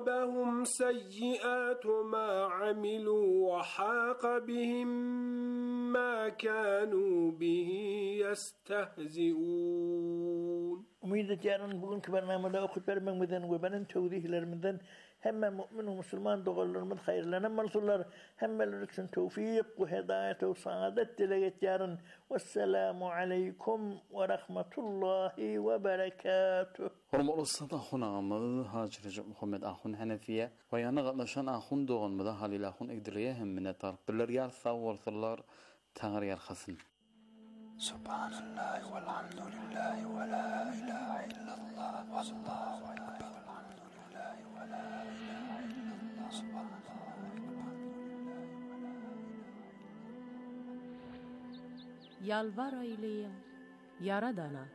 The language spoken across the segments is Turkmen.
أصابهم سيئات ما عملوا وحاق بهم ما كانوا به يستهزئون. Umid yarın bugünkü barnamada okut vermemizden ve benim tevdihlerimizden hem mümin ve Müslüman doğrularımız hayırlanan malsullar hem için tevfik ve hidayet ve saadet dileğet yarın. Vesselamu aleykum ve rahmetullahi ve berekatuh. Hormatly sada hunamız Hacı Muhammed Ahun Hanefiye ve yana gatnaşan Ahun doğanmada Halil Ahun Egdiriye hem minnettar. Birler yar sağ olsunlar, Tanrı yarxasın. Subhanallah velhamdülillah ve la ilahe illallah vallahu ekber. Velhamdülillah ve la ilahe illallah. Subhanallah velhamdülillah ve la ilahe. Yalvar eyleyin Yaradana.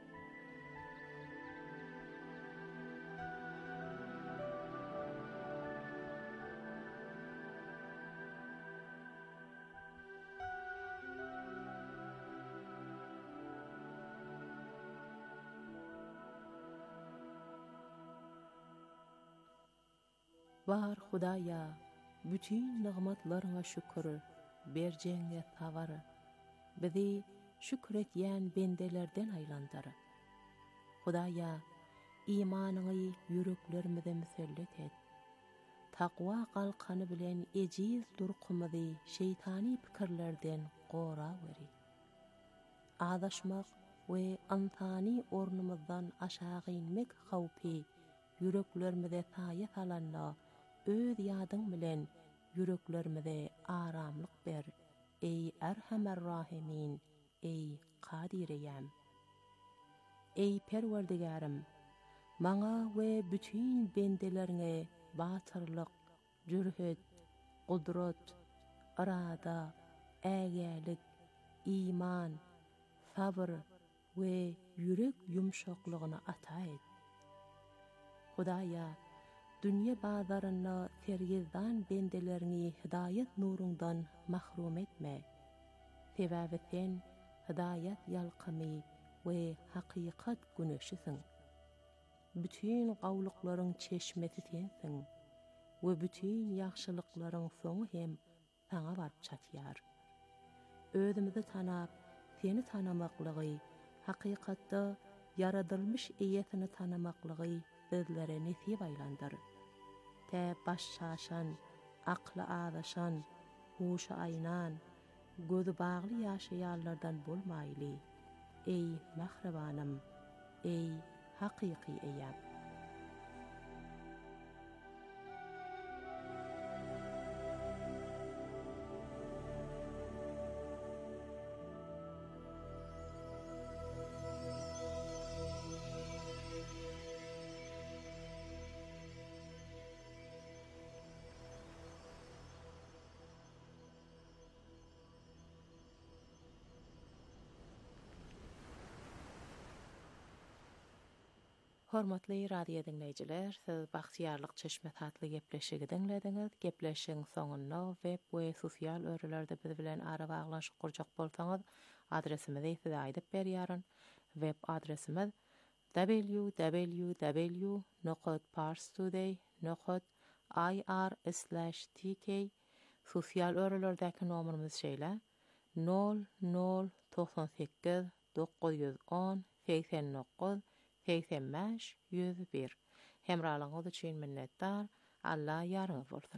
Var Hudaya, bütün nimetlerine şükür, berceğine tavarı, bizi şükretyen bendelerden aylandır. Hudaya, imanını yüreklerimize müsellet et. Takva kalkanı bilen eciz durkumızı şeytani fikirlerden qora veri. Adaşmak ve antani ornumuzdan aşağı inmek havpi, yüreklerimize tayet alanla, öz yadın bilen yüreklerimize aramlık ber. Ey Erhamer Rahimin, ey Kadireyem. Ey Perverdigarım, maňa we bütün bendelerine batırlyk, jürhet, kudret, irada, ägälik, iman, sabr we yürek yumşaklygyny ata et. Hudaya, dünya bazarına sergizdan bendelerini hidayet nurundan mahrum etme. Sebäbi sen hidayet yalqamy ve hakikat güneşisin. Bütün gawlyklaryň çeşmeti sensin ve bütün ýaxşylyklaryň soňu hem saňa baryp çatýar. Özümizi tanap, seni tanamaklygy, hakykatda yaradylmış eýetini tanamaklygy bizlere nesip aylandyr. Te baş şaşan, aklı ağdaşan, huşa aynan, gözü bağlı yaşayanlardan bolmayly. Ey mahrabanım, ey hakiki eyyam. Hormatly radio dinleyijiler, siz Baxtiýarlyk Çeşme tatly gepleşigi dinlediňiz. Gepleşiň soňunda web we sosial örelerde biz bilen ara baglanşyk kurjak bolsaňyz, adresimizi size aýdyp berýäryn. Web adresimiz www.parstoday.ir/tk. Sosial örelerdäki nomerimiz şeýle 0098 910 89 85-101. Hemralyňyz üçin minnetdar. Allah ýarňyz bolsun.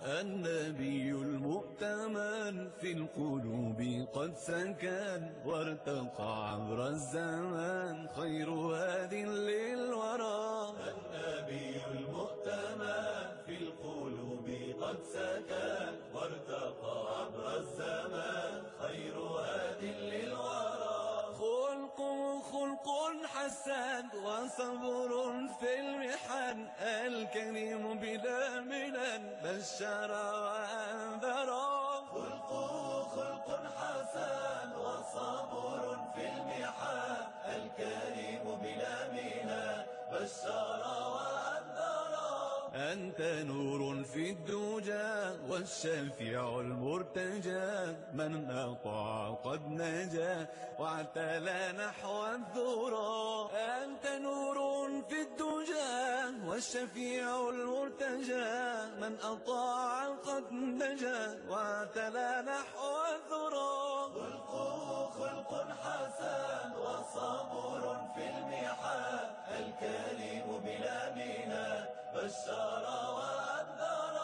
النبي المؤتمن في القلوب قد سكن وارتقى عبر الزمان خير هاد للورى. النبي المؤتمن في القلوب قد سكن وارتقى عبر الزمان خير هاد للورى. خلق حسن وصبر في المحن الكريم بلا منن بشر وأنذر. خلق حسن وصبر في المحن الكريم بلا منن بشر وأنذر. أنت نور في الدجى والشفيع المرتجى من أطاع قد نجا واعتلى نحو الذرى. أنت نور في الدجى والشفيع المرتجى من أطاع قد نجا واعتلى نحو الذرى. خلق حسن وصبر في المحن الكريم بلا منى بشر وأنذر.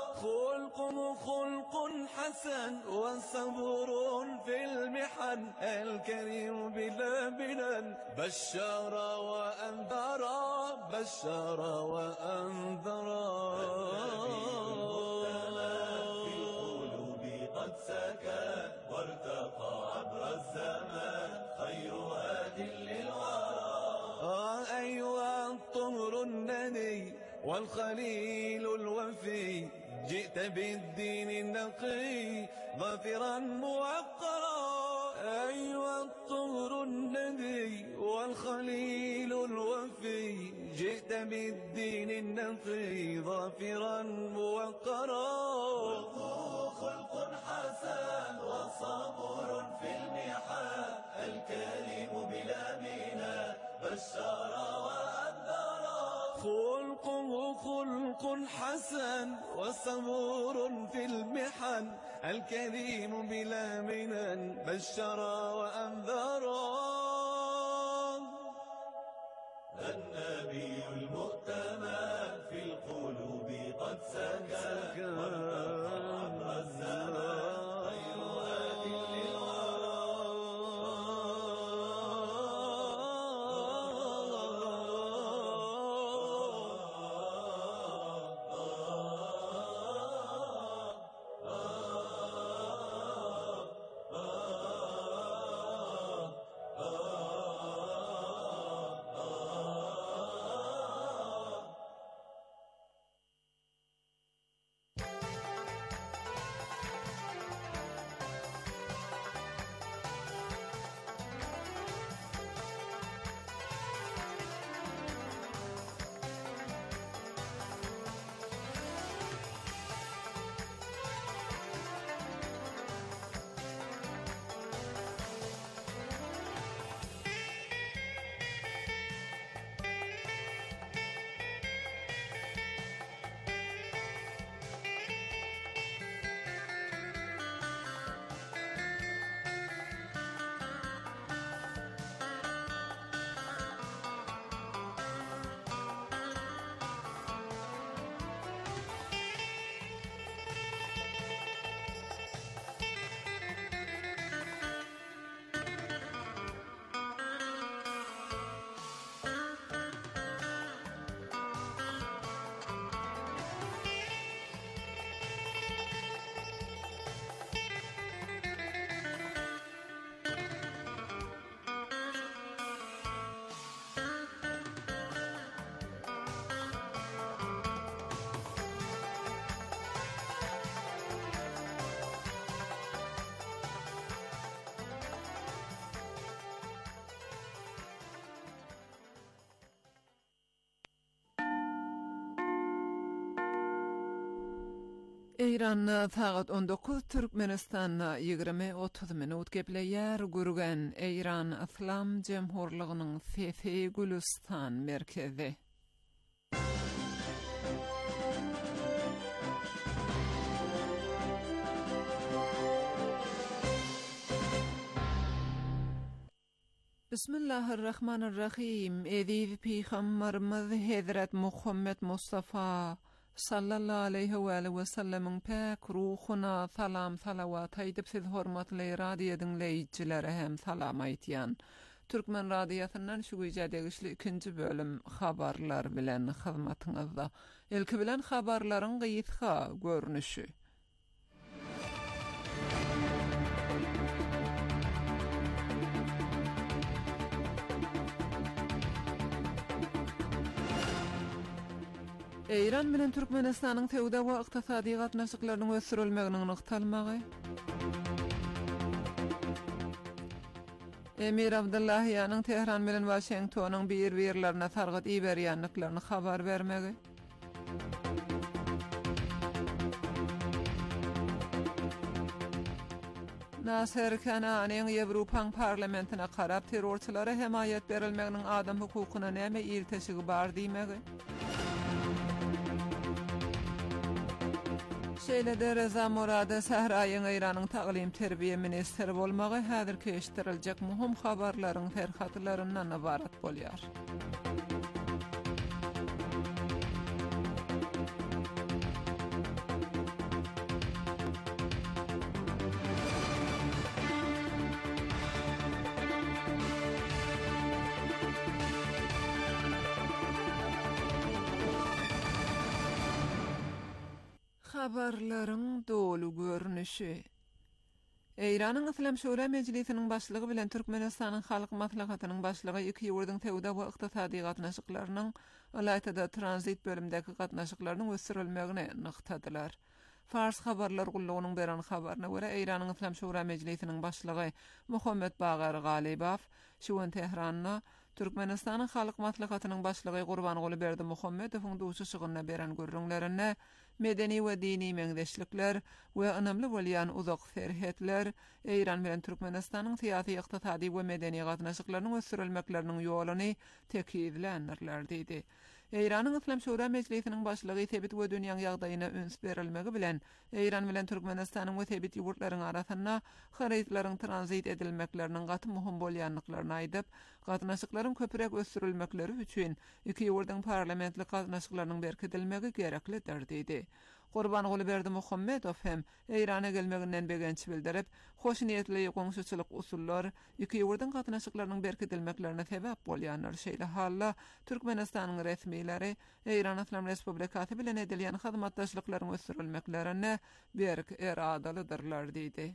خلق حسن وصبر في المحن الكريم بلا منن بشر وأنذر. بشر وأنذر. في القلوب قد سكن وارتقى عبر الزمان خير هاد للورى. أيها الطهر الندي والخليل الوفي جئت بالدين النقي ظافرا موقرا. أيها الطهر الندي والخليل الوفي جئت بالدين النقي ظافرا موقرا. خلق حسن وصبر في المحن الكريم بلا منى بشر وأنذر. خلق حسن وصبور في المحن الكريم بلا منن بشر وأنذر. النبي المؤتمن في القلوب قد سكن وارتقى عبر الزمان خير هاد للورى. İran faqat 19 Türkmenistan 20-30 minut gepleyer gurgan İran İslam Cemhurluğu'nun Fefe Gülistan merkezi. Bismillahirrahmanirrahim. Ediz Peygamberimiz Hazret Muhammed Mustafa sallallahu aleyhi ve sellem'in pek ruhuna salam salavat aydip siz hormatly radio dinleyijileri hem salam aýtýan. Türkmen radiosynyň şu güýje degişli 2-nji bölüm habarlar bilen hyzmatyňyzda. Ilki bilen habarlaryň gyýytka görnüşi. İran bilen Türkmenistanyň tewda we ykdysady gatnaşyklarynyň ösürilmeginiň nykdalmagy. Emir Abdullahiýanyň Tehran bilen Washingtonyň bir-birlerine targat iberýänliklaryny habar bermegi. Nasser Kananyň Ýewropa parlamentine karap terrorçylara hemaýat berilmeginiň adam hukukyna näme iltişigi bar diýmegi. Şeýlede Reza Murada Sahraýyň Iranyň taglim terbiýe ministri bolmagy häzir keşdiriljek muhim habarlaryň ferhatlaryndan ibarat bolýar. Habarlaryň dolu görnüşi. Eýranyň Islam Şura Mejlisiniň başlygy bilen Türkmenistanyň Halk Maslahatynyň başlygy iki ýurduň tewda we ykdysady gatnaşyklarynyň alaýtada transit bölümdäki gatnaşyklarynyň ösürilmegine nyktadylar. Fars habarlar gullugynyň beran habaryna görä Eýranyň Islam Şura Mejlisiniň başlygy Muhammed Bagar Galibow şu Tehranda Türkmenistanyň Halk Maslahatynyň başlygy Gurbanyň Berdimuhammedowyň duşuşygyna beran görüňlerine medeni we dini meňdeşlikler we önemli bolýan uzak ferhetler Eýran bilen Türkmenistanyň syýasy, ykdysady we medeni gatnaşyklarynyň ösürilmekleriniň ýoluny tekidlenirler diýdi. Eýranyň Islam Şura Mejlisiniň başlygy tebit we dünýäň ýagdaýyna üns berilmegi bilen Eýran bilen Türkmenistanyň we tebit ýurtlaryň arasynda harytlaryň transit edilmekleriniň gaty muhim bolýanlyklaryny aýdyp, gatnaşyklaryň köpürek ösürilmekleri üçin iki ýurduň parlamentlik gatnaşyklarynyň berkidilmegi gereklidir diýdi. Gurbanyň Berdimuhammedow hem Eýrana gelmeginden begençi bildirip, hoş niýetli goňşuçylyk usullar iki ýurduň gatnaşyklarynyň berkidilmeklerine sebäp bolýanlar. Şeýle halla Türkmenistanyň resmiýleri Eýran Islam Respublikasy bilen edilýän hyzmatdaşlyklaryň ösürilmeklerine berk eradalydyrlar diýdi.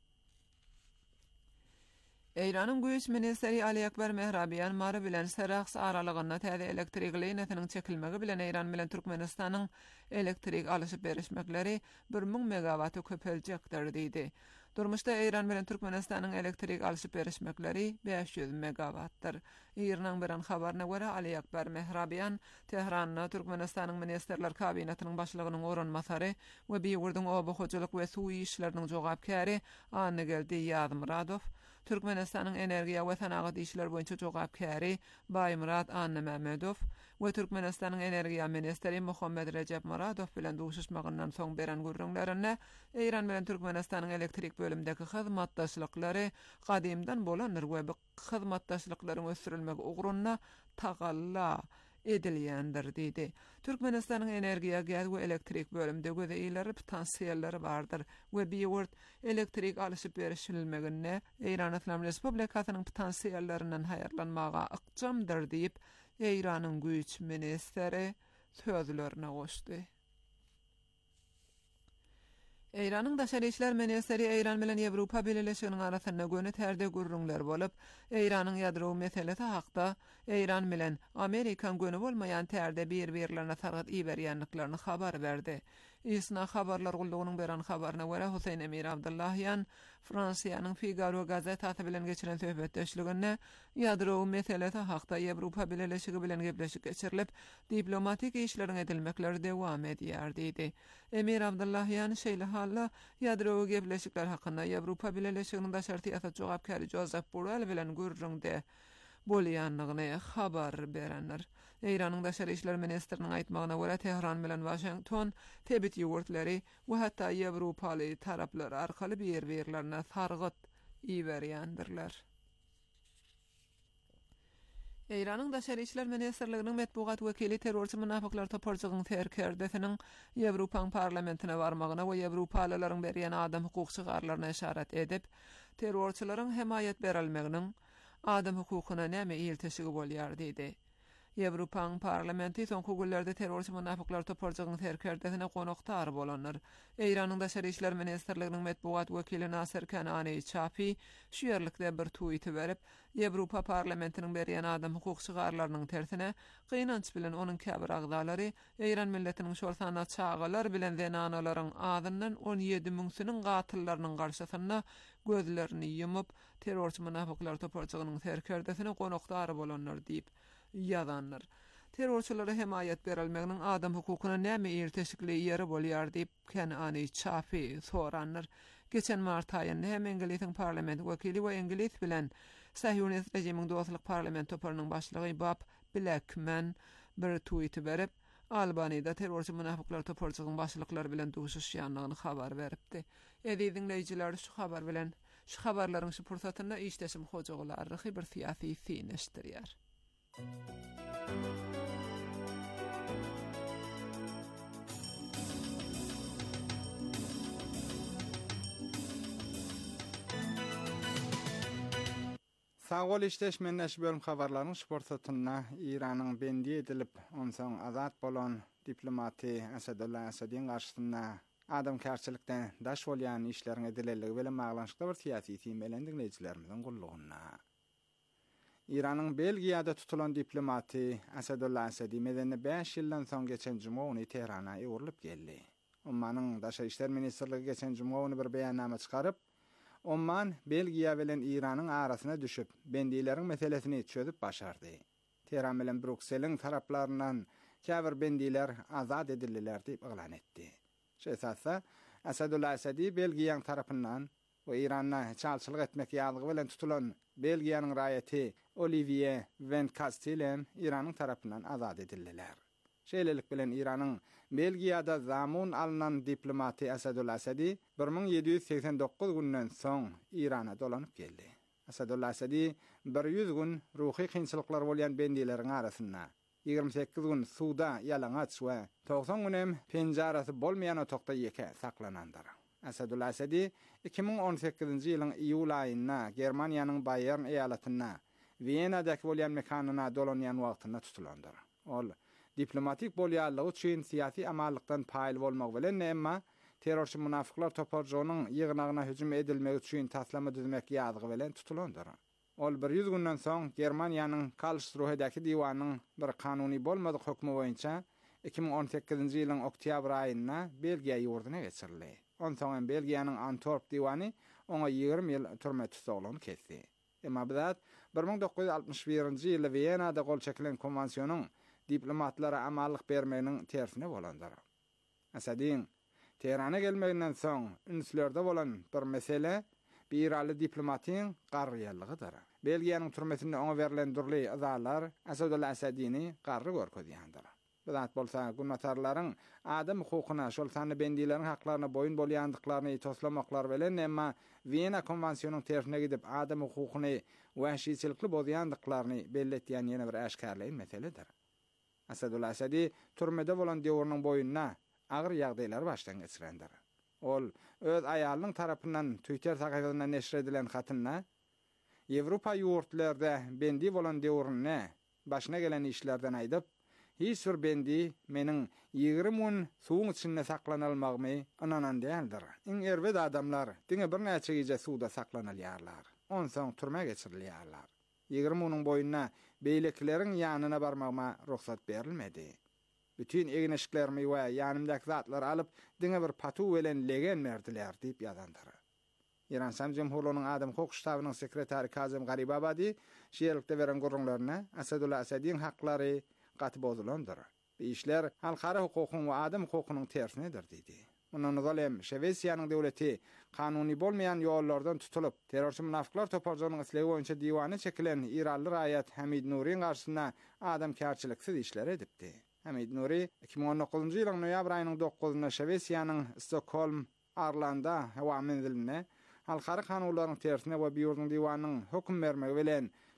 Eýranyň güýç ministri Ali Akbar Mehrabiýan mary bilen Seraks aralygynda täze elektrik liniýasynyň çekilmegi bilen Eýran bilen Türkmenistanyň elektrik alyşyp berişmekleri 1000 megawaty köpeljekdir diýdi. Durmuşda Eýran bilen Türkmenistanyň elektrik alyşyp berişmekleri 500 megawattdyr. Eýranyň beran habaryna görä Ali Akbar Mehrabiýan Tehranda Türkmenistanyň ministrler kabinetynyň başlygynyň oranmasary we bir ýurduň obahoçylyk we suw işleriniň jogapkary Anygel Ýazmyradow Türkmenistanyň energiýa we sanagat işler boýunça jogapkary Baýmurad Annemehmedow we Türkmenistanyň energiýa ministri Muhammed Recep Muradow bilen duşuşmagyndan soň beren görüňlerine Eýran bilen Türkmenistanyň elektrik bölümdäki hyzmatdaşlyklary gadymdan bolandyr we bu hyzmatdaşlyklaryň ösürilmegi ugrunna tagalla edilýändir diýdi. Türkmenistanyň energiýa, gaz we elektrik bölümde gözeýleri potensiýalleri bardyr we bir ýurt elektrik alyşyp berişilmegine Eýran Islam Respublikasynyň potensiýallerinden haýarlanmaga ykjamdyr diýip Eýranyň güýç ministri sözlerine goşdy. Eýranyň daşary işler ministri Eýran bilen Ýewropa Birleşiginiň arasynda göni terde gürrüňler bolup, Eýranyň ýadro meselesi hakda Eýran bilen Amerikan göni bolmaýan terde bir-birlerine targat iberýänliklaryny habar berdi. Isna habarlar gullugynyň beran habaryna görä Husayn Emir Abdullahiýan Fransiýanyň Figaro gazetasy bilen geçiren söhbetdeşliginde ýadro meselesi hakda Ýewropa Birleşigi bilen gepleşik geçirilip, diplomatik işleriň edilmekleri dewam edýär diýdi. Emir Abdullahiýan şeýle halla ýadro gepleşikler hakynda Ýewropa Birleşiginiň daşary ýasat jogapkary Josep Borrell bilen görüňde bolýanlygyny habar berenler. Eýranyň daşary işler ministriniň aýtmagyna görä Tehran bilen Washington tebit ýurtlary we hatda Ýewropaly taraplar arkaly bir-birlerine sargyt iberýändirler. Eýranyň Daşary işler ministrliginiň medbugat wekili terrorçy münafyklar toparjygyň terkerdesiniň Ýewropa parlamentine barmagyna we Ýewropalaryň berýän adam hukuk çygarlaryna işaret edip, terrorçylaryň hemayet berilmeginiň adam hukukyna näme ýelteşigi bolýar diýdi. Ýewropa parlamenti soňky günlerde terrorçy münafyklar toparjygyň terkerdesine konaktar bolanlar. Eýranyň Daşary işler ministrliginiň medbugat wekili Nasir Kanani Çapi şu ýerlikde bir tweet berip, Ýewropa parlamentiniň berýän adam hukuk çygarlarynyň tersine gynanç bilen onuň käbir agdalary Eýran milletiniň şol sana çağalar bilen zenanalaryň adyndan 17 müňsiniň gatyllarynyň garşysyna gözlerini ýumyp terrorçy münafyklar toparjygynyň terkerdesine konaktar bolanlar diýip ýazanlar. Terrorçylara hemayet berilmeginiň adam hukukyna näme ýerteşikli ýeri bolýar diýip Kanani Çapi soranlar. Geçen mart aýynda hem Ingiliziň parlament wekili we Ingliz bilen Sahyonist rejimiň dostlyk parlament toparynyň başlygy Bob Blackman bir tweet berip, Albanyda terrorçy münafyklar toparjygyň başlyklary bilen duşuşýanlygyny habar beripdi. Edi dinleýijiler şu habar bilen şu habarlaryň şu pursatyna işdeşim hojaglar bir siýasy fiňeşdirýär. Sağol işleşmenleş bölüm habarlaryň şportatyna Iranyň bendi edilip, onsoň azat bolan diplomati Asadullah Asadyn garşysynda adam kärçilikden daş bolýan işleriň edilelligi bilen maglanşykda bir siýasy team bilen dinleýijilerimiziň gullugyna. Iranyň Belgiýada tutulan diplomati Asadullah Asady medeni 5 ýyldan soň geçen juma ony Teherana ýorulyp geldi. Ommanyň Daşary işler ministrligi geçen juma ony bir beýannama çykaryp, Omman Belgiýa bilen Iranyň arasyna düşüp, bendileriň meselesini çözüp başardy. Teheran bilen Brükseliň taraplaryndan käbir bendiler azat edildiler diýip elan etdi. Şeýsatsa, Asadullah Asady Belgiýanyň tarapyndan we Iranda çalçylyk etmek ýalygy bilen tutulan Belgiýanyň raýaty Olivier Van Castellem Iranyň tarapyndan azat edildiler. Şeýlelik bilen Iranyň Belgiýada zamun alynan diplomati Asadullah Asady 1789 günden soň Irana dolanyp geldi. Asadullah Asady 100 gün ruhy kynçylyklar bolýan bendileriň arasynda 28 gün suda ýalaňaç we 90 günem penjarasy bolmaýan otokda ýeke saklanandyr. Asadullah Asady 2018-nji ýylyň iýul aýynda Germaniýanyň Bayern eýalatyna Wiena'daky bolýan mekanyna dolanýan wagtynda tutulandyr. Ol diplomatik bolýanlygy üçin siýasy amallykdan paýly bolmak bilen emma terrorçy münafyklar toparjygynyň ýygnagyna hüjüm edilmegi üçin taslama düzmek ýadygy bilen tutulandyr. Ol 100 günden soň Germaniýanyň Karlsruhe'däki diwanyň bir kanuny bolmadyk hukmy boýunça 2018-nji ýylyň oktýabr aýynda Belgiýa ýurduna geçirildi. Onsoň Belgiýanyň Antwerp diwany ona 20 ýyl türme tutulgyny kesdi. Emma bidat 1961-nji ýylda Wiena'da gol çekilen konwensiýonyň diplomatlara amallyk bermeginiň tersine bolandyr. Asadyň Teherana gelmeginden soň ünsülerde bolan bir mesele bir diplomatyň garrýarlygydyr. Belgiýanyň türmesinde ona berilen durly azalar Asadullah Asadyny garry görkezýändir. Bidat bolsa günnatarlaryň adam hukukyna şol sany bendileriň haklaryna boyun bolýandyklaryny toslamaklar bilen emma Wiena konwensiýonynyň tersine gidip adam hukukyny wahşiçilikli bolýandyklaryny belletýän ýene bir aşkarlaýan meseledir. Asadullah Asady türmede bolan döwrüniň boyunna agyr ýagdaýlar başdan geçirendir. Ol öz aýalynyň tarapyndan Twitter sahypasynda neşr edilen hatynda Ýewropa ýurtlarda bendi bolan döwrüne başyna gelen işlerden aýdyp, hiç bir bendi meniň 20 gün suwun içinde saklanalmagymy ananan däldir. Iň erwet adamlar diňe bir näçe gece suwda saklanalýarlar. Onsoň türme geçirilýärler. 20 günüň boyunna beýlekleriň ýanyna barmagyma ruhsat berilmedi. Bütün egneşiklerimi we ýanymdaky zatlar alyp diňe bir patu bilen legen merdiler diýip ýazandyr. İran Sam Jumhurlygynyň adam hukuk ştabynyň sekretary Kazım Garibabadi şeýerlikde beren gurrunlaryna Asadullah Asadyň haklary gaty bozulandyr. Bu işler halkara hukukyň we adam hukukynyň tersinedir diýdi. Onuň zalem Şwesiýanyň döwleti kanuny bolmayan ýollardan tutulup terrorçy münafyklar toparjygynyň islegi boýunça diwany çekilen İranly raýat Hamid Nuriň garşysyna adam kärçiliksiz işler edipdi. Hamid Nuri 2019-njy ýylyň noýabr aýynyň 9-ynda Şwesiýanyň Stockholm Arlanda hawa menziline halkara kanunlaryň tersine we ýurdun diwanynyň hukm bermegi bilen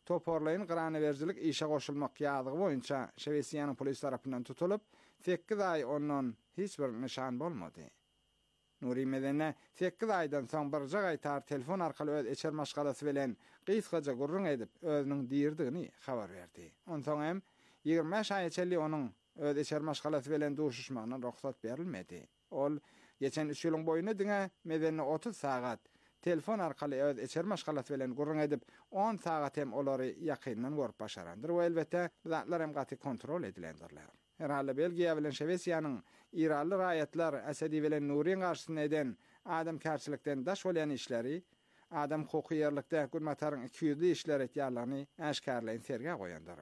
toporlayın qıranavercilik işe qoşulmak ýadygy boýunça Şwesiýanyň polis tarapyndan tutulup 8 ay ondan hiç bir nişan bolmady. Nuri Medene 8 aydan soň bir gaýtar telefon arkaly öz eçer maşgalasy bilen gysgaja gurrun edip özüniň diýirdigini habar berdi. Ondan hem 25 ay içeli onuň öz eçer maşgalasy bilen duşuşmagyna ruhsat berilmedi. Ol geçen 3 ýylyň boýuna diňe Medene 30 sagat telefon arkaly öz eçer maşgalasy bilen gurrun edip 10 sagat hem olary ýakyndan görüp başarandyr. We elbetde zatlar hem gaty kontrol edilendirler. Herhalde Belgiýa bilen Şwesiýanyň İranly raýatlar Esedi bilen Nuriň garşysyna eden adamkärçilikden daş bolýan işleri, adam hukuky ýerlikde gurmataryň 200 işler etýärlerini aşkarlaýyn serge goýandyr.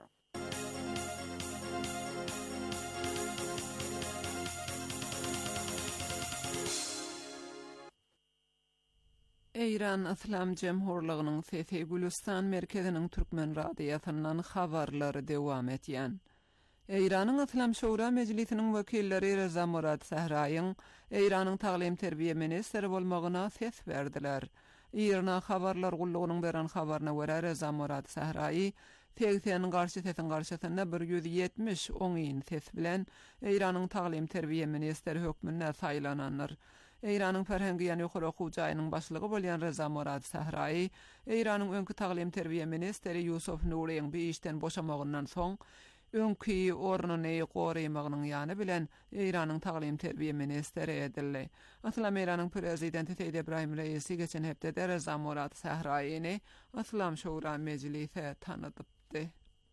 İran Islam Jemhurlygynyň Fethi Gülistan merkeziniň türkmen radiýasyndan habarlary dowam etýän. İran'ın Islam Şura Meclisinin vekilleri Reza Murad Sahraýyň İran'ın Talim Terbiýe Ministri bolmagyna ses berdiler. İran habarlar gullugynyň beren habaryna görä Reza Murad Sahraýy Feýseň garşysyna 170 oňyn ses bilen İran'ın Talim Terbiýe Ministri hökmüne saýlananlar. İran'ın Ferhengi ýany ýokary okuw jaýynyň başlygy bolýan Reza Murad Sahraýy İran'ın öňkü Talim Terbiýe Ministri Yusuf Nuriň bir işden boşamagyndan soň öňkü ornuny goraýmagynyň ýany bilen İran'yň Talim Terbiýe Ministri edildi. Aslam İran'yň prezidenti Seýid Ebrahim Reisi geçen hepde Reza Murad Sahraýyny Aslam Şura Meclisi tanadypdy.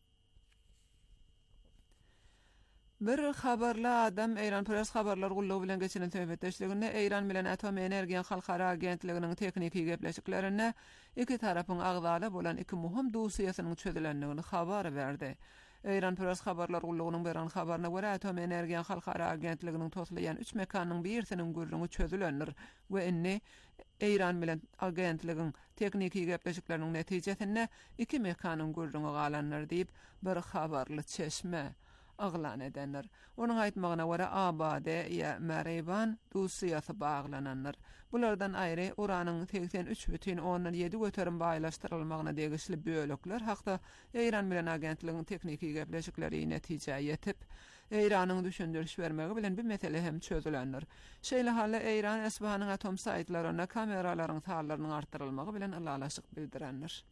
Bir habarla adam İran press habarlar gullugy bilen geçen töhbetdeşliginde İran bilen Atom Energiýa Halkara Agentliginiň tekniki gepleşiklerine iki tarapyň agdaly bolan iki muhim dossiýasynyň çözülendigini habar berdi. İran press habarlar gullugynyň beren habaryna görä Atom Energiýa Halkara Agentliginiň toplayan 3 mekanyň birisiniň gürrüňi çözülendir we inni İran bilen agentligiň tekniki gepleşikleriniň netijesinde iki mekanyň gürrüňi galanlar diýip bir habarly çeşme aglan edenler. Onun aýtmagyna görä Abade ýa Mereban dossiýasy baglananlar. Bulardan aýry uranyň 83,7 göterim baýlaşdyrylmagyna degişli bölükler hakda İran bilen agentligiň tekniki gepleşikleri netije ýetip İranyň düşündürüş bermegi bilen bir mesele hem çözülendir. Şeýle hally İran Esbahanyň atom saýtlaryna kameralaryň sağlarynyň artdyrylmagy bilen alalaşyk bildirenler.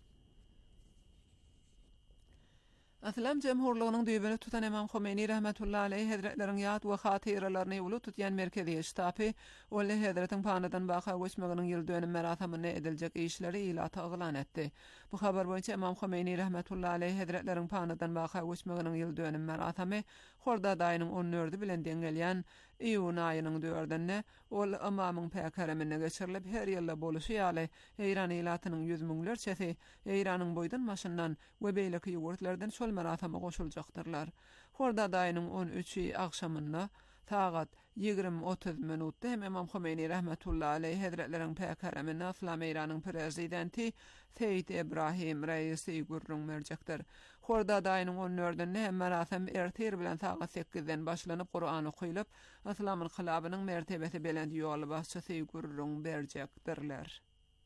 Aslam Jemhurlygynyň düýbeni tutan Imam Khomeini rahmetullahi aleyh hazretleriň ýat we hatyralaryny uly tutýan merkezi ştaby Olle Hazretiň panadan baha göçmeginiň ýyl dönem merasimine ediljek işleri ilata aglan etdi. Bu habar boýunça Imam Khomeini rahmetullahi aleyh hazretleriň panadan baha göçmeginiň ýyl dönem merasimy Horda daýynyň 14-i bilen deňgelýän iýun aýynyň 4-inde ol imamyň päkeremine geçirilip her ýylda boluşy ýaly İran ilatynyň 100 miňlerçesi İranyň boýdan maşyndan we beýleki ýurtlardan şol merasimy goşuljaktyrlar. Horda daýynyň 13-i agşamynda saat 20:30 minutda hem Imam Khomeini rahmetullahi aleyh hazretleriň päkeremine Aslam İranyň prezidenti Seýid Ebrahim Reisi gurrun merjekdir. Horda daýynyň 14-inde hem merasim ertir bilen saat 8-den başlanyp Qur'an okuýulyp Aslamyň hylabynyň mertebesi bilen ýol başçysy gurrun berjekdirler.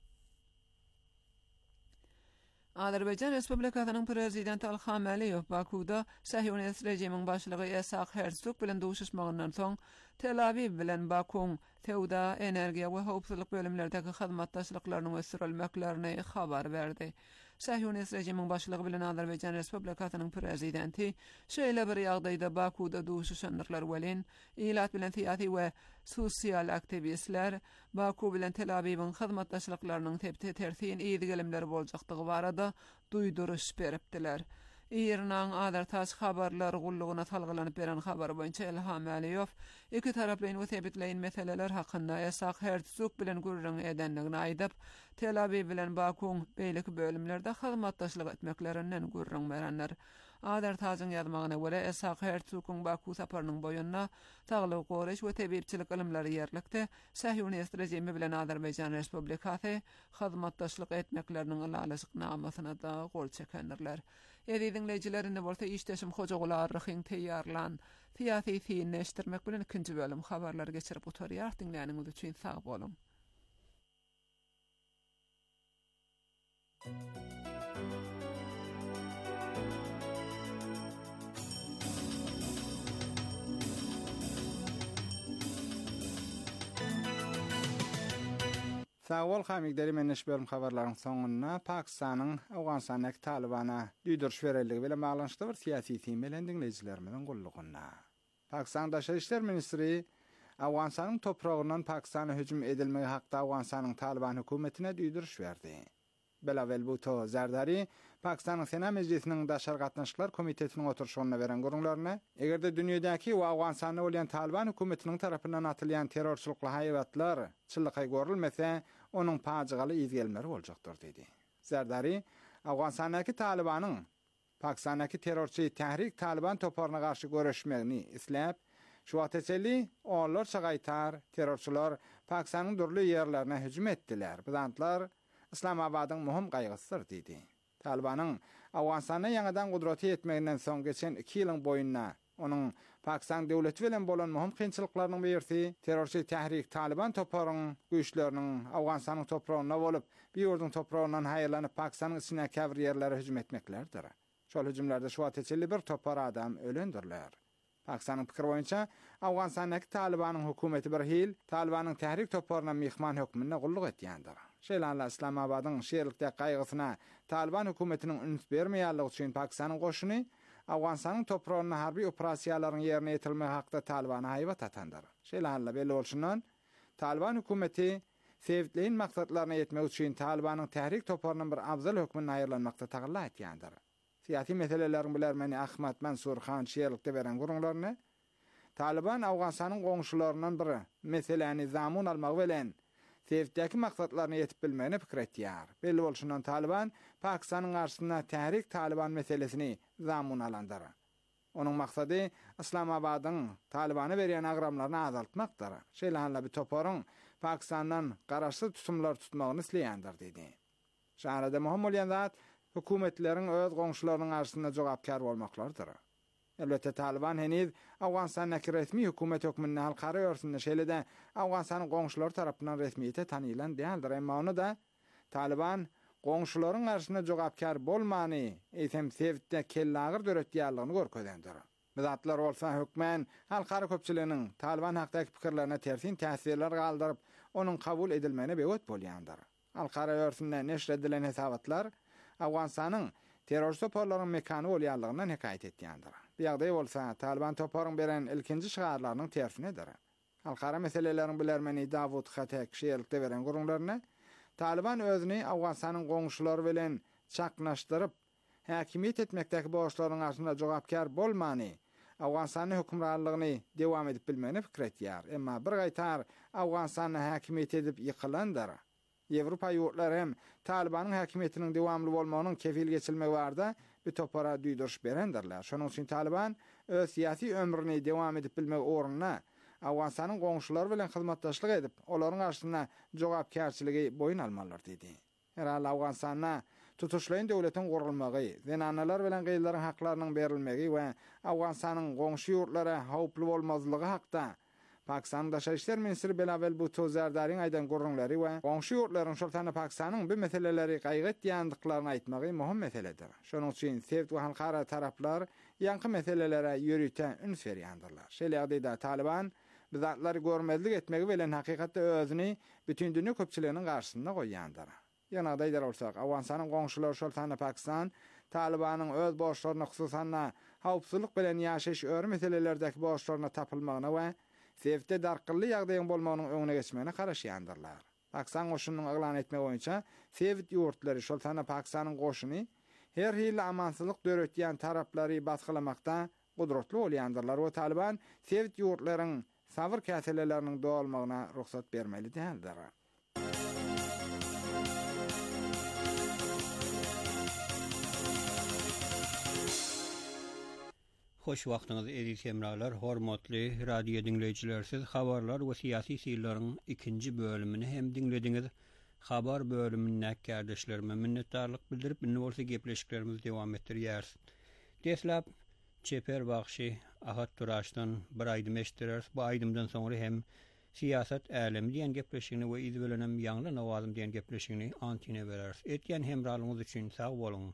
Azerbaycan Respublikasynyň prezidenti Ilham Aliýew Bakuda Sahyonist rejimiň başlygy Isaq Herzog bilen duşuşmagyndan soň Tel Aviv bilen Bakuň Tewda, energiýa we howpsuzlyk bölümlerdäki hyzmatdaşlyklarynyň ösürilmeklerini habar berdi. Sahyonist rejimiň başlygy bilen Azerbaycan Respublikasynyň prezidenti şeýle bir ýagdaýda Bakuda duşuşanlar welin ilat bilen syýasy we sosial aktivistler Baku bilen Tel Aviwiň hyzmatdaşlyklarynyň tepti tersiň ýygylimleri boljakdygy barada duýduruş beripdiler. İran adartaş habarlar gullugyna salgylanyp beren habar boýunça Ilham Aliýew iki taraplyň ötebitleýin meseleler hakynda Isaq Herzog bilen gurrun edenligini aýdyp Tel Aviv bilen Bakuň beýleki bölümlerde hyzmatdaşlyk etmeklerinden gurrun berenler. Adartaşyň ýazmagyna görä Isaq Herzogyň Baku saparynyň boýunna taglyk goraş we tebipçilik ilimleri ýerlikde Sahyonist rejimi bilen Azerbaycan Respublikasy hyzmatdaşlyk etmekleriniň alalysyk namasyna da gol çekendirler. Dinleyijilerine bolsa işdeşim hojagular rahyň teýýarlan syýasy fiýinleşdirmek bilen ikinji bölüm habarlar geçirip oturýar. Dinleýäniňiz üçin sag bolun. Sağol hamigderi menneş bölüm habarlaryň soňuna Pakistanyň Awganistanyň Talibana düýdürüş bereligi bilen baglanşykda bir siyasi temelen dinleýijilerimiň gullugyna. Pakistan Daşary işler ministri Awganistanyň topragyndan Pakistana hüjüm edilmegi hakda Awganistanyň Taliban hökümetine düýdürüş berdi. Belavel Bhutto Zardari Pakistanyň Sena Meclisiniň Daşary gatnaşyklar komitetiniň oturşugyna beren gurulmaryna egerde dünýädäki we Awganistanda bolan Taliban hökümetiniň tarapyndan atylýan terrorçylykly haýwatlar çyllyky görülmese onuň paýjygaly izgelmeri boljakdyr dedi. Zardari Awganistandaky Talibanyň Pakistandaky terrorçy Tehrik Taliban toparyna garşy görüşmegini isläp şu wagtçely onlar çagaýtar terrorçylar Pakistanyň durly ýerlerine hüjüm etdiler. Bizantlar İslamabadyň muhim gaýgysıdyr dedi. Talibanyň Awganistana ýangadan gudraty etmeginden soň geçen 2 ýylyň boýundan onuň Pakistan döwleti bilen bolan muhim kynçylyklarynyň birisi terrorçy Tehrik Taliban toparynyň güýçleriniň Awganistanyň topragyna bolup, bir ýurdun topragyndan haýyrlanyp Pakistanyň içine käbir ýerlere hüjüm etmeklerdir. Şol hüjümlerde şu wagtçely bir topar adam ölendirler. Pakistanyň pikir boýunça Awganistanyň Talibanyň hökümeti bir hil Talibanyň Tehrik toparyna mehman hökmüne gulluk etýändir. Şeýle İslamabadyň şeýerlikde gaýgysyna Taliban hökümetiniň üns bermeýärligi üçin Pakistanyň goşuny Awganistanyň topragyna harby operasiýalaryň ýerine ýetilmegi hakda Talibana haýbat atandyr. Şeýle belli bolşundan Taliban hökümeti sevdilen maksatlaryna ýetmek üçin Talibanyň Tehrik toparynyň bir abzal hökmüne aýyrlanmakda tagylla etýändir. Siyasi meselelerin bilermeni Ahmet Mansur Khan şeýerlikde beren gurulmaryny Taliban Awganistanyň goňşularynyň biri meseleni zamun almagy bilen sevdäki maksatlaryna ýetip bilmegine pikir etýär. Belli bolşundan Taliban Pakistanyň garşysyna Tehrik Taliban meselesini zamun alandyr. Onuň maksady Islamabadyň Talibany berýän agramlaryny azaltmakdyr. Şeýle bir toparyň Pakistandan garaşsyz tutumlar tutmagyny isleýändir dedi. Şahrada muhim bolýan zat hökümetleriň öz goňşularynyň garşysynda jogapkar bolmaklardyr. Elbette Taliban heniz Awganistanyň resmi hökümet hökmüne halkara ýörsünde şeýle-de Awganistanyň goňşulary tarapyndan resmiýete tanylan däldir. Emma onu da Taliban goňşularyň garşyna jogapkar bolmany, eýsem sevitde kellagyr döretýärligini görkezýändir. Bizatlar bolsa hökmen halkara köpçüliginiň Taliban hakdaky pikirlerine tersin täsirler galdyryp, onuň kabul edilmegine beýot bolýandyr. Halkara ýörsünde neşr edilen hesabatlar Awganistanyň terror toparlaryň mekany bolýanlygyndan hekaýet etýändir. Bu ýagdaý bolsa Taliban toparyň beren ilkinji şygarlarynyň tersinedir. Halkara meseleleriň bilermeni Davud Khatek şeýerlikde beren gurulmaryna Taliban özüni Awganistanyň goňşulary bilen çaknaşdyryp, häkimiýet etmekdäki borçlaryň garşysynda jogapkar bolmany, Awganistanyň hökümranlygyny dewam edip bilmegine pikir etýär. Emma bir gaýtar Awganistanyň häkimiýet edip ýykylandyr. Ýewropa ýurtlary hem Talibanyň häkimiýetiniň dewamly bolmagynyň kefil geçilmegi barada bir topara düýdürüş berendirler. Şonuň üçin Taliban öz siyasi ömrüni dewam edip bilmegi orunyna Awganistanyň goňşulary bilen hyzmatdaşlyk edip, olaryň garşysyna jogapkärçiligi boyun almalylar dedi. Herhalde Awganistana tutuşlayan döwletiň gurulmagy, zenanalar bilen gaýlaryň haklarynyň berilmegi we Awganistanyň goňşy ýurtlara hawply bolmazlygy hakda Pakistan Daşary işler ministri Belavel Bhutto Zardariň aýdan gurulmaly we goňşy ýurtlaryň şoltany Pakistanyň bu meseleleri gaýgat ýandyklaryny aýtmagy muhim meseledir. Şonuň üçin sevd we halkara taraplar ýanky meselelere ýörüýte üns berýändirler. Şeýle Taliban bizatlary görmezlik etmegi bilen hakykatda özüni bütün dünýä köpçüliginiň garşysynda goýýandyr. Ýa-da aýdar bolsak, Awganistanyň goňşulary şoltany Pakistan Talibanyň öz borçlaryny hususan hawpsuzlyk bilen ýaşaýyş öýre meselelerdäki borçlaryna tapylmagyna we sevde darkylly ýagdaýyň bolmagynyň öňüne geçmegine garaşýandyrlar. Pakistan goşunynyň aglan etmegi boýunça sevit ýurtlary şoltany Pakistanyň goşuny her hili amansızlyk döretýän taraplary basgylamakda gudratly bolýandyrlar we Taliban sevit ýurtlaryň sabır käseleleriniň dolmagyna ruhsat bermeli däldir. Hoş wagtyňyz edi semralar, hormatly radio dinleýijiler. Siz habarlar we syýasy syýlaryň ikinji bölümini hem dinlediňiz. Habar bölümine kardeşlerime minnetdarlyk bildirip, indi bolsa gepleşiklerimizi dewam etdirýäris. Deslap çeper bagşy Ahat Turaşdan bir aýdym eşitdirýäris. Bu aýdymdan soňra hem siýasat älemi diýen gepleşigini we izi bilen hem ýangly nawazym diýen gepleşigini antine berýäris. Etýän hemralygyňyz üçin sag boluň.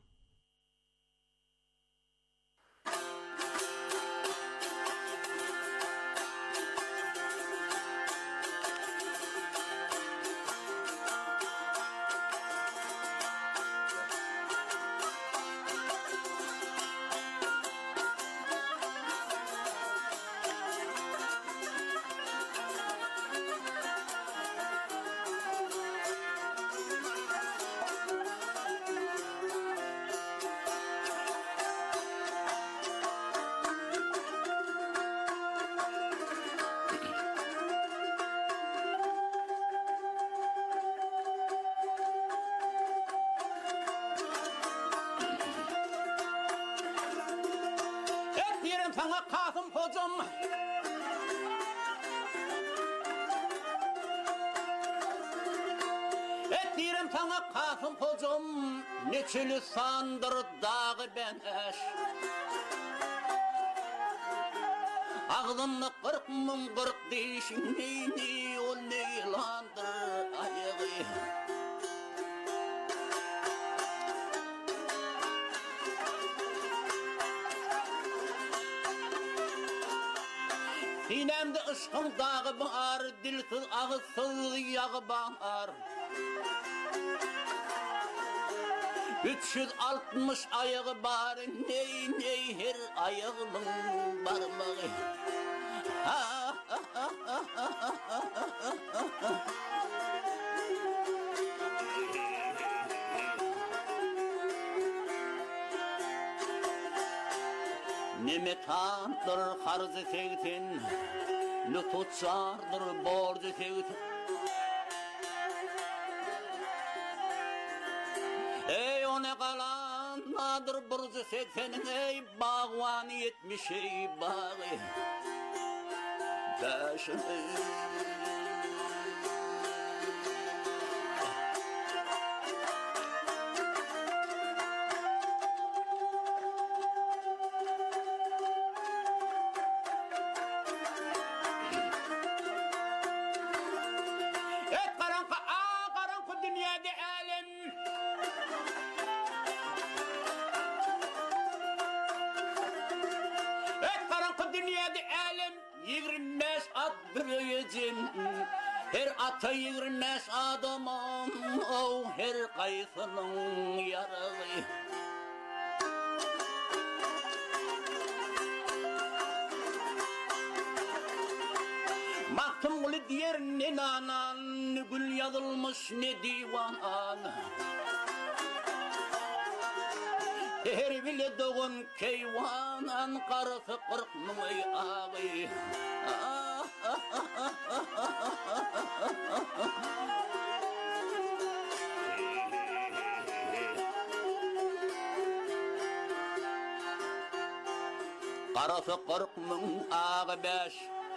sana Kasım hocam. Ettirim sana Kasım hocam. Neçili sandır dağı ben eş. Ağzımda 40.040 deyişin neyni o neylandır ayağı. Sinemde ışkın dağı bağır, dilsiz ağızsız yağı bağır. 360 ayağı bağır, ney her ayağının barmağı. Nemetandır harzı sevtin, ne tutsadır borcu sevtin. Ey o ne kalan nadır borcu sevtin, ey bağvanı 70 ey bağı. Başını her ata 25 adamım, o her kayısının yaralı. Baktım gülü diğer ne nanan, ne gül yazılmış ne divan. Her bile doğun keyvanan, karısı 40.000 ağabey. Karısı 40.000 ağabey.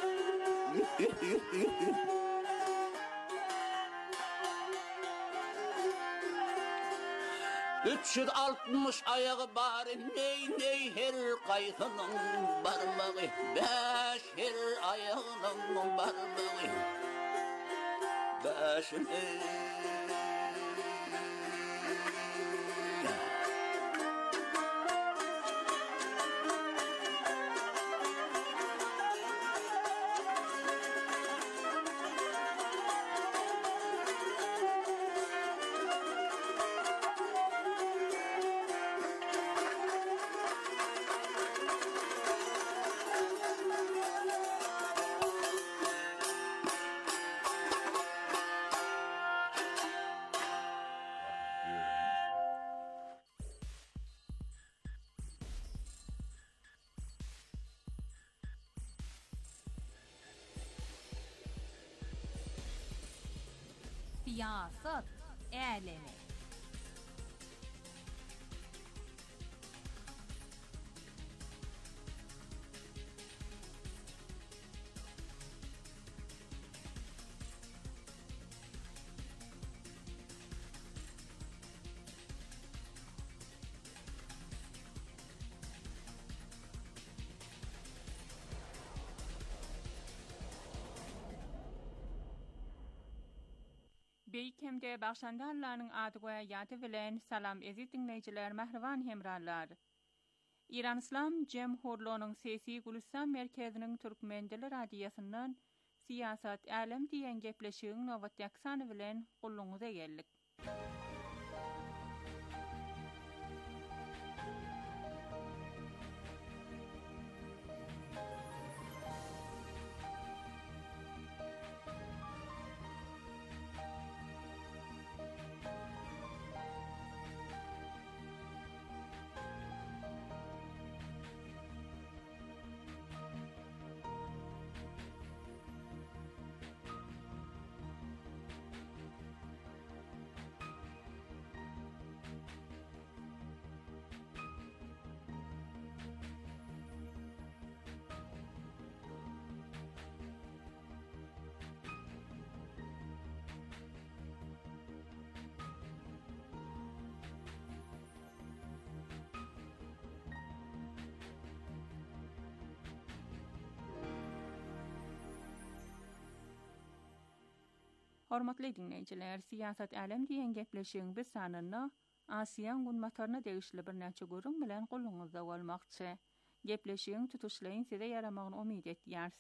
360 ayağı var, ney her kayısının barmağı. 5 her ayağının barmağı. 5 Siyaset alemi. Beykemde başlandarlarının adığa yadı bilen salam ezi dinleyiciler mehrivan hemrarlar. İran İslam Cemhurluğu'nun sesi Gülistan Merkezi'nin Türkmen Dili Radiyasından siyaset alem diyen gepleşiğin novat yaksanı bilen kulluğunuza geldik. Hormatly dinleyijiler, siyasat alem diýen gepleşigiň bir sanyna Asiýan gunmataryna degişli bir näçe görüň bilen goluňyzda bolmakçy. Gepleşigiň tutuşlaryň size yaramagyny umyt etýäris.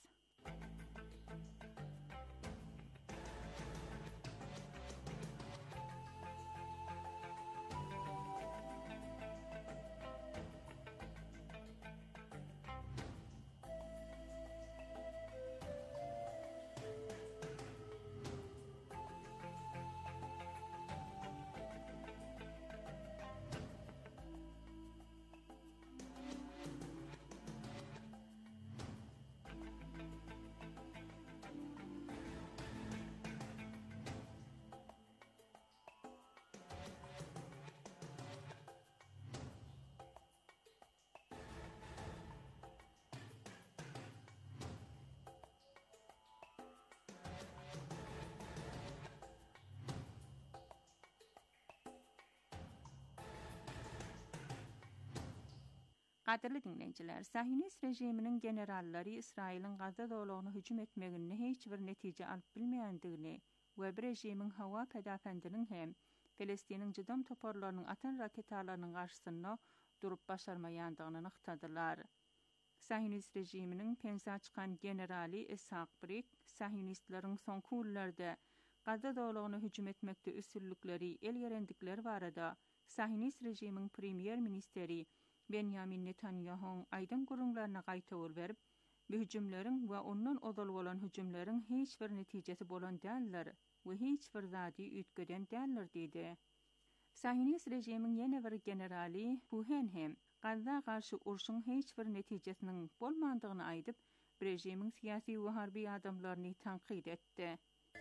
Gaderli dinleyijiler, Sahinist rejiminiň generallary Israýlyň Gazza dowlagyna hüjüm etmegini hiç bir netije alyp bilmeýändigini we bir rejimiň hawa pedafendiniň hem Filistiniň jydam toporlarynyň atan raketalarynyň garşysyna durup başarmaýandygyny nyktadylar. Sahinist rejiminiň pensiýa çykan generali Ishaq Brik, Sahinistleriň soňky ýyllarda Gazza dowlagyna hüjüm etmekde üstünlükleri el gerendikleri barada Sahinist rejimiň premier ministeri Benjamin Netanyahu'nun aydın gurunlarına gaýta berip, bu hüjümleriň we ondan odal bolan hüjümleriň hiç bir netijesi bolan däller we hiç bir zady üýtgeden däller diýdi. Sahinist rejimiň ýene bir generali Puhen hem Gazza garşy urşuň hiç bir netijesiniň bolmandygyny aýdyp, rejimiň siýasy we harby adamlaryny tanqid etdi.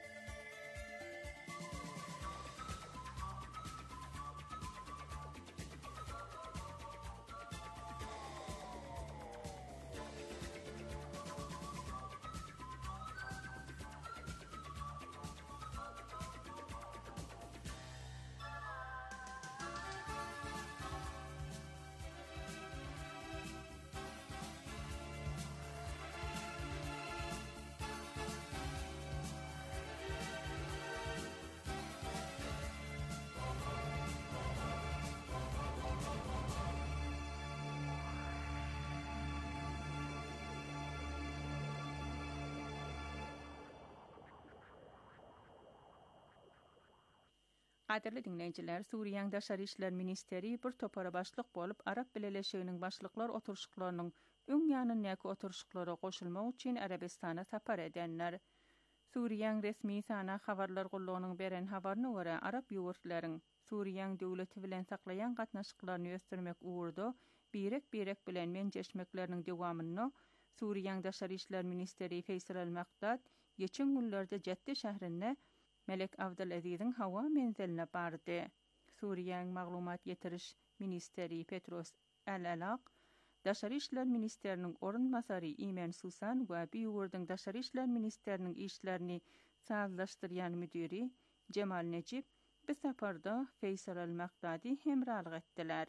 Gaderli dinleyijiler, Suriýanyň Daşary işler ministeri bir topara başlyk bolup Arap bileleşiginiň başlyklar oturşuklarynyň öň ýanyndäki oturşuklara goşulmak üçin Arabistana tapar edenler. Suriýanyň resmi sana habarlar gollanyň beren habaryna görä Arap ýurtlaryň Suriýanyň döwleti bilen saklayan gatnaşyklaryny ösdürmek uğurda birek bilen menjeşmekleriniň dowamyny Suriýanyň Daşary işler ministeri Feysal el-Maqdad geçen günlerde Jedde şäherine Melek Abdulaziziň hawa menziline bardy. Suriýanyň maglumat ýetiriş ministeri Petros el-Alaq, Daşary işler ministeriniň orunmasary Imen Susan we Biýurdyň Daşary işler ministeriniň işlerini sazlaşdyrýan müdiri Cemal Necip bu saparda Feysal el-Maqdadi hemrallyk etdiler.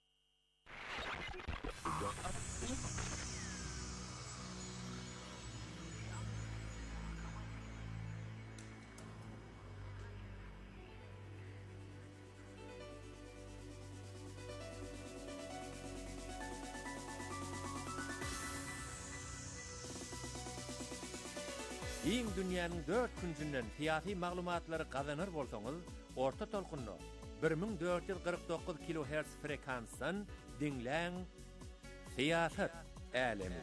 Iň dünýäniň 4 künsünden fiýasy maglumatlary gazanır bolsaňyz, orta tolkunly 1449 kHz frekansdan dinläň Siýasat Alemi.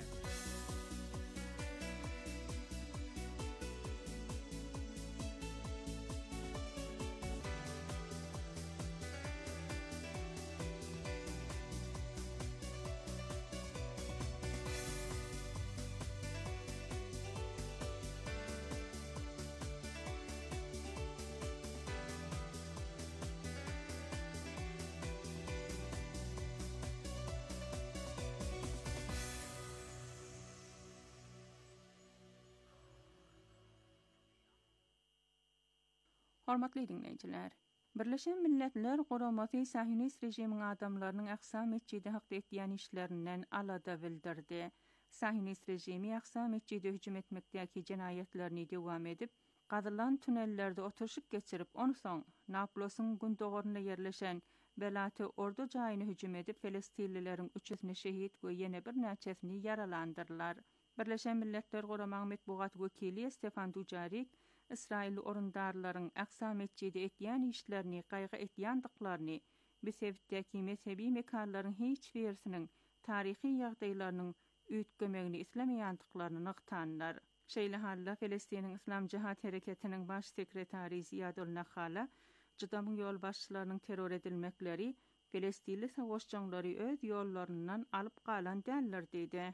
Hormatly dinleyijiler, Birleşen Milletler Guramasy Sahinist rejimiň adamlarynyň aksam etjidi hakda etýän işlerinden alada bildirdi. Sahinist rejimi aksam etjide hücum etmekteki cinayetlerini devam edip, gazylan tünellerde oturşup geçirip, onu soň Nablos'un gündogoruna yerleşen Belate ordu jaýyna hücum edip, Filistinlilerin 300-ni şehit we ýene bir näçesini yaralandyrlar. Birleşen Milletler Guramagy Metbuat wekili Stefan Dujarric, İsrail orundarlaryň aksam etjide etýän işlerini gaýgy etýändiklaryny, Besewitdäki mezhebi mekanlaryň hiç birisiniň tarihi ýagdaýlarynyň üýtgemegini islemeýändiklaryny nyktanlar. Şeýle halda Filistiniň İslam Cihat Hereketiniň baş sekretary Ziyadul Nakhala, Jydamyň ýol başçylarynyň terror edilmekleri Filistinli sowuşçaňlary öz ýollaryndan alyp galan däller diýdi.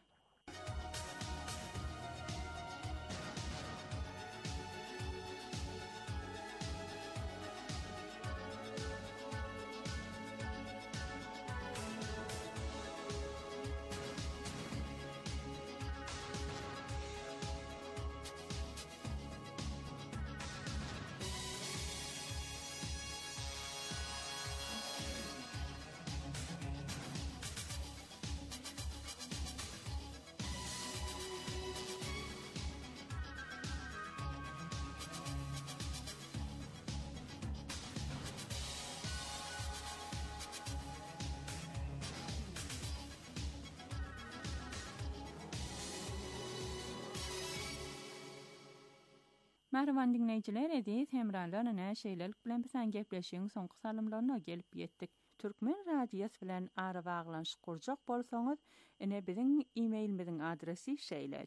Merhaban dinleyijiler, edis hemralarına şeýlelik bilen bilen gepleşiň soňky salymlaryna gelip ýetdik. Türkmen radiýasy bilen ara baglanşyk gurjak bolsaňyz, ine biziň e-mailimiziň adresi şeýle: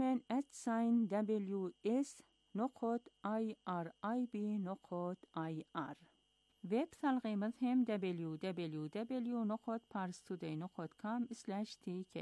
turkmen@ws.irib.ir. Web salgymyz hem www.parstoday.com/tk.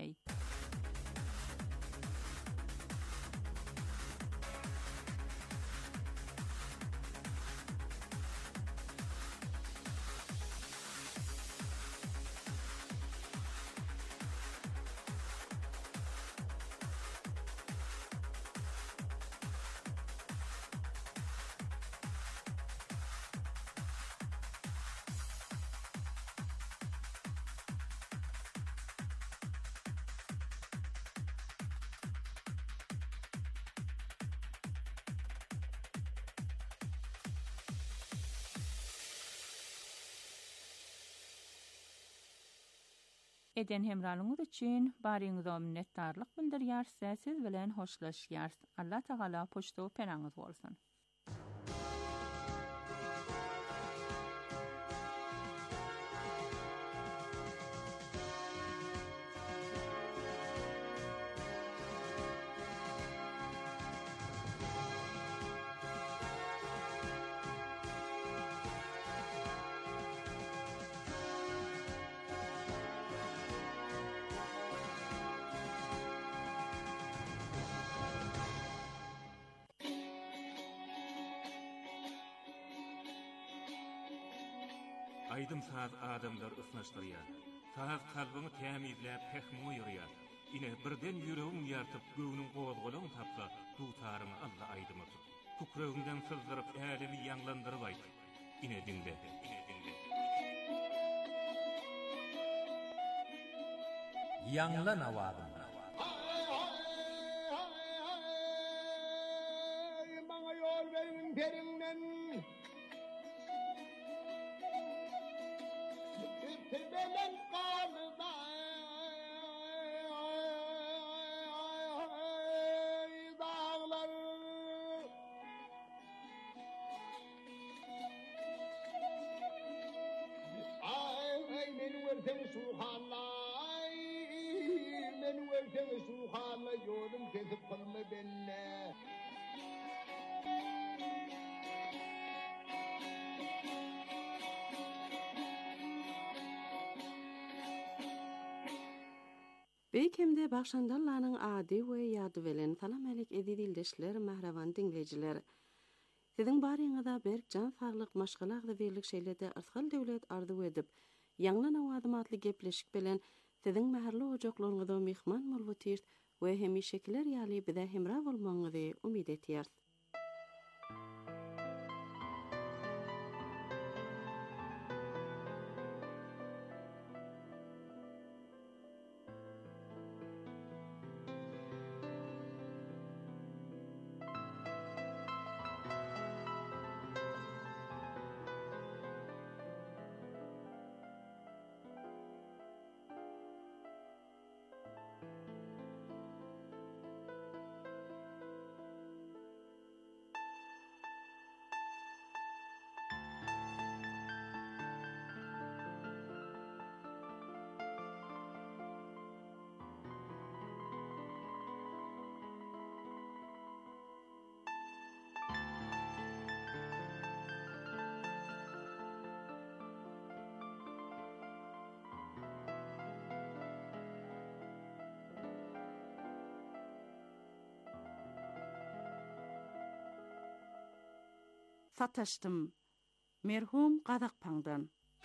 Eden hemralyňyz üçin baryňyza minnetdarlyk bildirýär, siz bilen hoşlaşýar. Allah Taala poçta penaňyz bolsun. Aydym saat adamlar ısnaşdyrýar. Saat kalbyny tämizläp pehmu ýörýär. Ine birden ýüregiň ýartyp göwüniň gowazgalagyny tapsa, dutaryny Allah aýdymy tut. Kukrögiňden sızdyryp älimi ýanglandyryp aýt. Ine dinle. Ýanglan awazym. Maňa ýol beriň perinden. Tebelen qalda dağlar ay men wersem suhalay men wersem suhalay ýolum kesip qalma benne. Beýkemde Bagşandarlaryň ady we ýady bilen salam alyk edildiler mahrawan dinleyijiler. Siziň baryňyzda berkjan saglyk maşgalagy berlik şeýlede arsal döwlet ardy edip, ýanglan awazym atly gepleşik bilen siziň mäherli ojaklaryňyza mehman bolýar we hemişekiler ýaly bize hemra bolmagyňyzy umyt etýär. sataştım. Merhum Qadaqpangdan.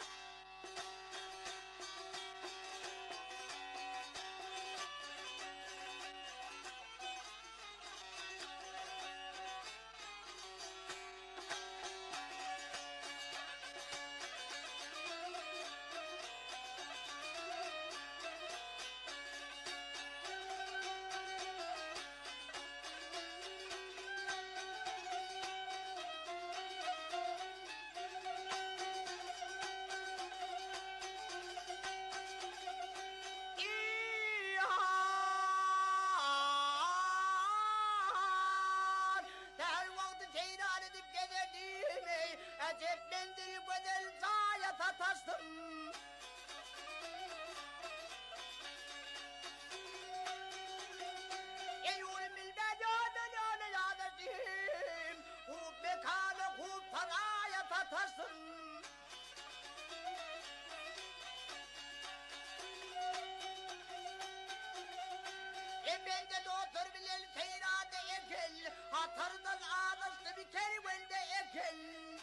Bende doktor bilen seyrade ekel, hatardan ağlaştı bir kervende ekel.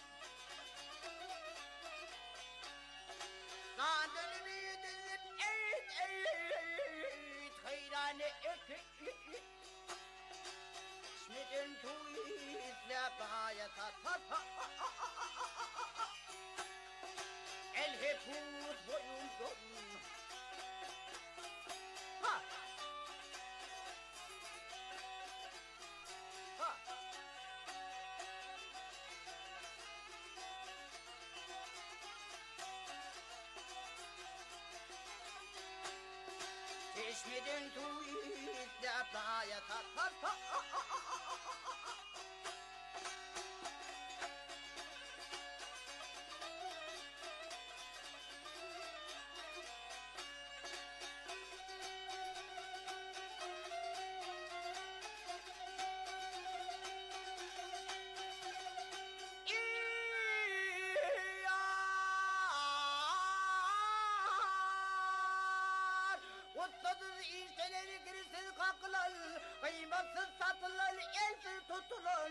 Zandını büyüdüzüp eğit, hayrane ekel. Şmidin tuyitle bayata tata. El heput boyun donun. Ha! Çeşmeden tuyitle bayata tata. Kıymatsız satılan, elsiz tutulan.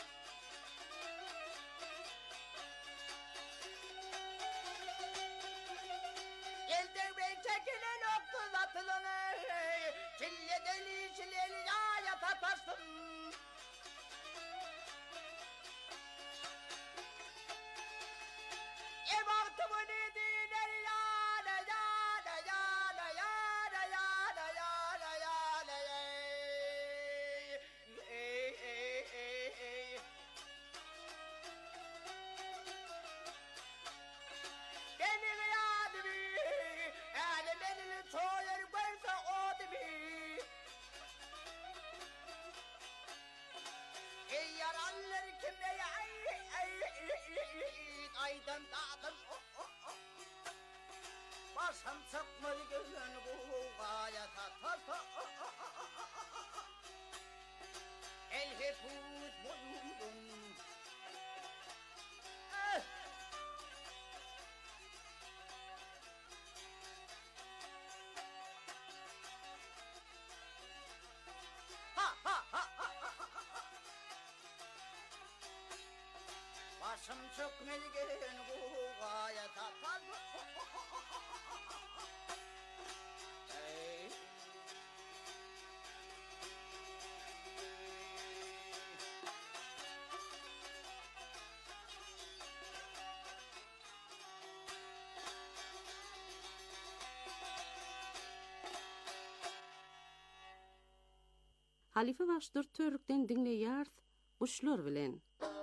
Elden ben çekilen oksuz atılan. Çille deli çileli yaya tatarsın. Ev artımı nedir yana yana yana yana yana yana yana yana. Benim yadımı, yani benim çoğur koysa odımı. Yaralılar kimde aydan dağdan başım sıkmadı gözün bu gayata tata. El heput boyundum. Başım çökmedi gelin bu gayata tata. Halife başdır törükden dinleyar, kuşlar bilen.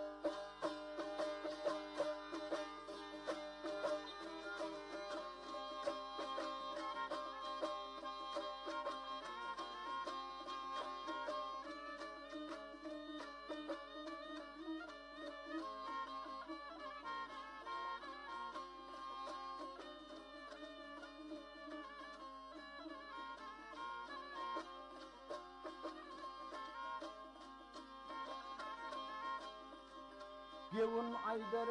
Yevun aydar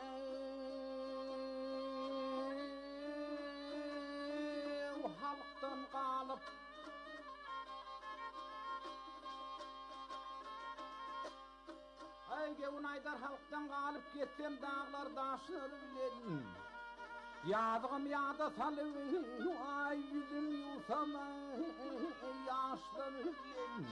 halktan kalıp ay gevun aydar halktan galıp getsem dağlar daşır bilen. Yadığım yada salıp ay yüzüm yusam yaşlar bilen.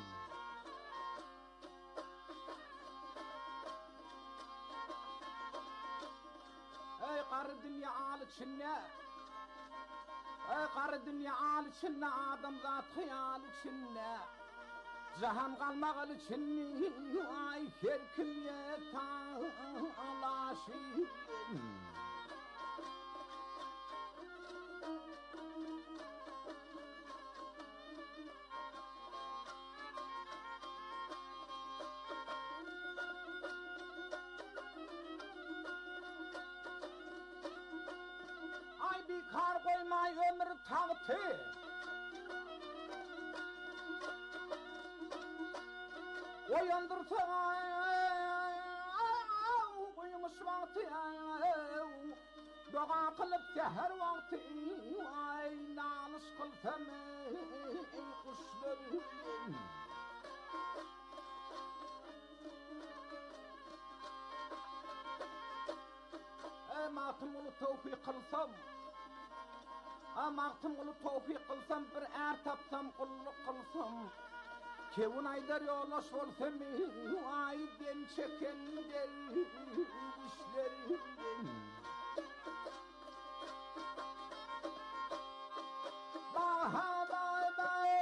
Ey qarı dünya alı çinne. Ey qarı dünya alı çinne, adam zat hıyalı çinne. Cahan kalmağılı çinne, ay her kim yetalaşı. Ay bir kar koymay ömür tağıtı. Uyandırsa uyumu şıvatı. Doğa kılıp seher vakti. Ay nalış kılsam kuşları. Matım ulu tevfik kılsam, matım ulu tevfik kılsam, bir er tapsam, kulluk kılsam, kevun aydar yolaş olsam, ay den çeken dervişlerimden. Baha bay bay.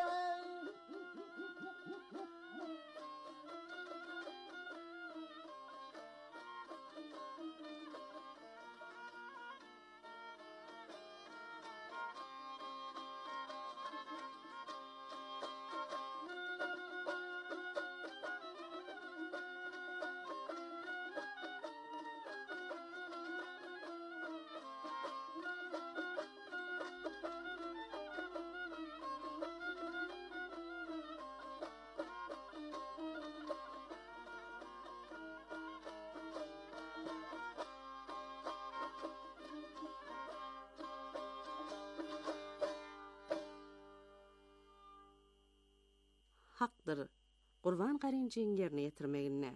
Hakdır. Qurban Qarınçyň ýerine ýetirmegine.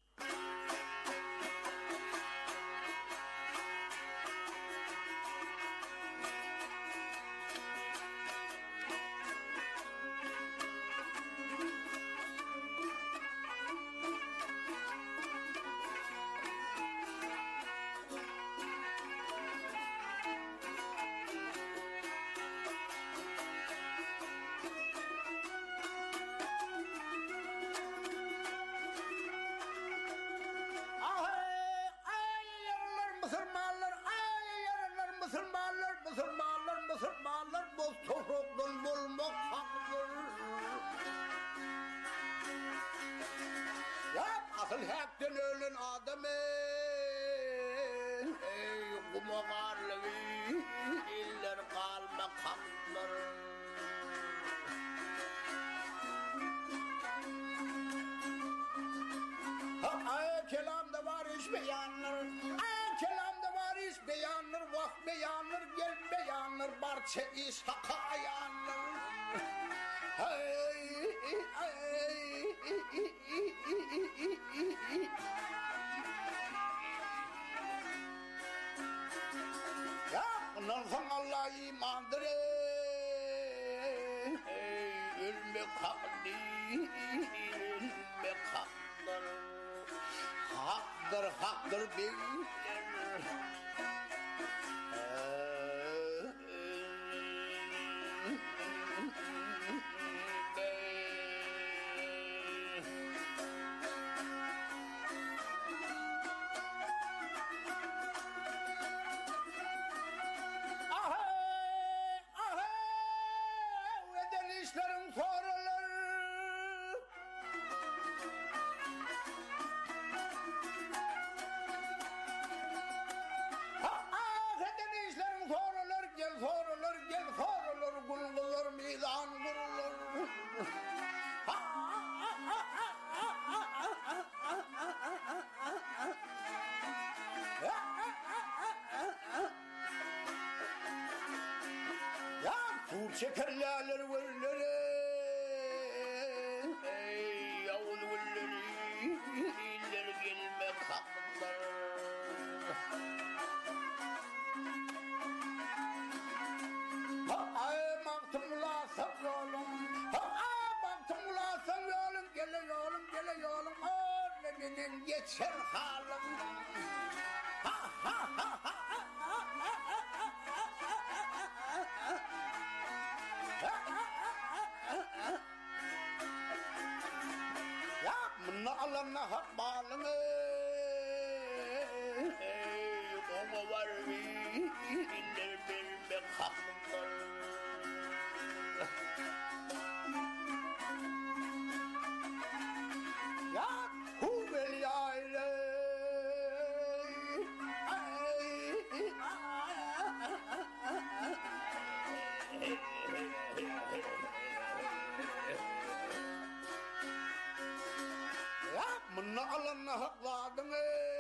Müslümanlar bu topruktan bulmak hakkıdır. Ya asıl haktan ölen adamı ey kumagarlı iller kalmak hakkıdır. Ay kelamda var iş beyanlar. Kelamda var iş beyanlar, vakt beyanlar, gel beyanlar, barça iş haka yanlar. Ya bundan sonra Allah imandır ölmek haklı, ölmek haklıdır. Haktır bilir. Eden işlerin soruları. Gel sorular kurulur meydan kurulur. Ya kur çekerler vurları ey yavul vurları iller kalbinin geçer halim. Ha ha ha ha. Ya mınna Allah'ına hak bağlını Oma var mı İller bilmek hakkımdır Ya huvel ya ile Mınna Allah'ına hakladın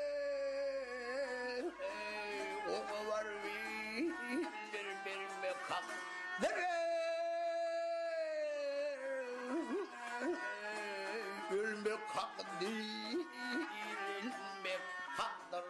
Oma var mı bilmek hakkımdır Ölmek hak değil Ölmek haktır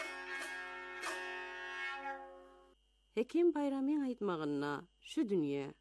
Hekim bayramın aytmagyna şu dünýe